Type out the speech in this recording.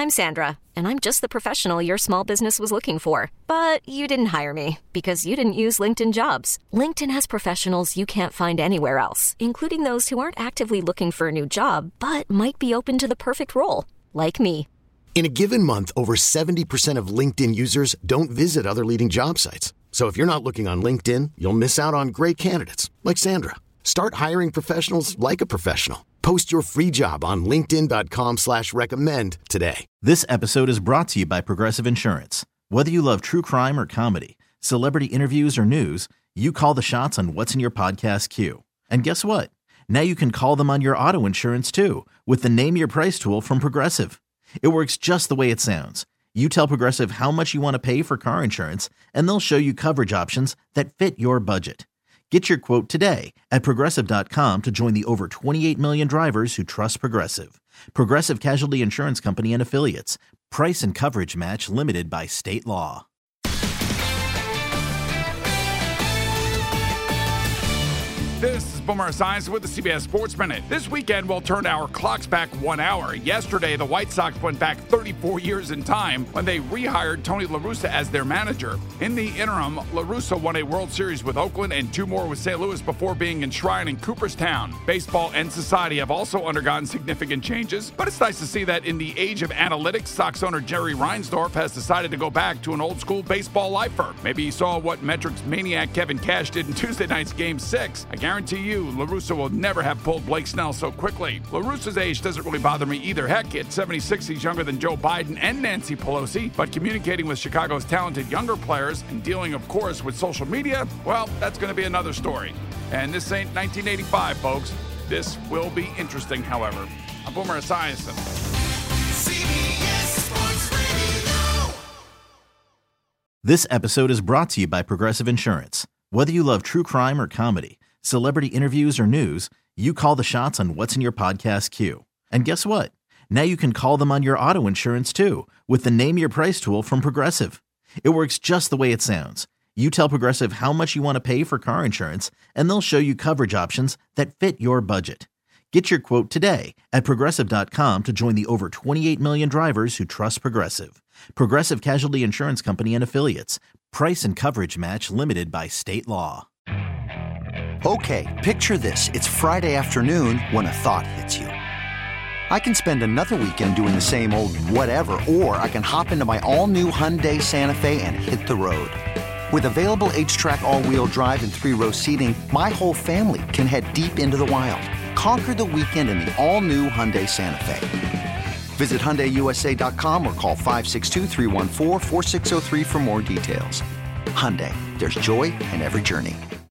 I'm Sandra, and I'm just the professional your small business was looking for. But you didn't hire me because you didn't use LinkedIn Jobs. LinkedIn has professionals you can't find anywhere else, including those who aren't actively looking for a new job, but might be open to the perfect role, like me. In a given month, over 70% of LinkedIn users don't visit other leading job sites. So if you're not looking on LinkedIn, you'll miss out on great candidates like Sandra. Start hiring professionals like a professional. Post your free job on linkedin.com/recommend today. This episode is brought to you by Progressive Insurance. Whether you love true crime or comedy, celebrity interviews or news, you call the shots on what's in your podcast queue. And guess what? Now you can call them on your auto insurance too with the Name Your Price tool from Progressive. It works just the way it sounds. You tell Progressive how much you want to pay for car insurance, and they'll show you coverage options that fit your budget. Get your quote today at Progressive.com to join the over 28 million drivers who trust Progressive. Progressive Casualty Insurance Company and Affiliates. Price and coverage match limited by state law. This is Boomer Esiason with the CBS Sports Minute. This weekend, we'll turn our clocks back 1 hour. Yesterday, the White Sox went back 34 years in time when they rehired Tony La Russa as their manager. In the interim, La Russa won a World Series with Oakland and 2 more with St. Louis before being enshrined in Cooperstown. Baseball and society have also undergone significant changes, but it's nice to see that in the age of analytics, Sox owner Jerry Reinsdorf has decided to go back to an old-school baseball lifer. Maybe he saw what metrics maniac Kevin Cash did in Tuesday night's Game 6. I guarantee you, La Russa will never have pulled Blake Snell so quickly. La Russa's age doesn't really bother me either. Heck, at 76, he's younger than Joe Biden and Nancy Pelosi, but communicating with Chicago's talented younger players and dealing, of course, with social media, well, that's going to be another story. And this ain't 1985, folks. This will be interesting, however. I'm Boomer Esiason. CBS Sports Radio. This episode is brought to you by Progressive Insurance. Whether you love true crime or comedy, celebrity interviews or news, you call the shots on what's in your podcast queue. And guess what? Now you can call them on your auto insurance too with the Name Your Price tool from Progressive. It works just the way it sounds. You tell Progressive how much you want to pay for car insurance, and they'll show you coverage options that fit your budget. Get your quote today at Progressive.com to join the over 28 million drivers who trust Progressive. Progressive Casualty Insurance Company and Affiliates. Price and coverage match limited by state law. Okay, picture this. It's Friday afternoon when a thought hits you. I can spend another weekend doing the same old whatever, or I can hop into my all-new Hyundai Santa Fe and hit the road. With available H-Track all-wheel drive and 3-row seating, my whole family can head deep into the wild. Conquer the weekend in the all-new Hyundai Santa Fe. Visit HyundaiUSA.com or call 562-314-4603 for more details. Hyundai, there's joy in every journey.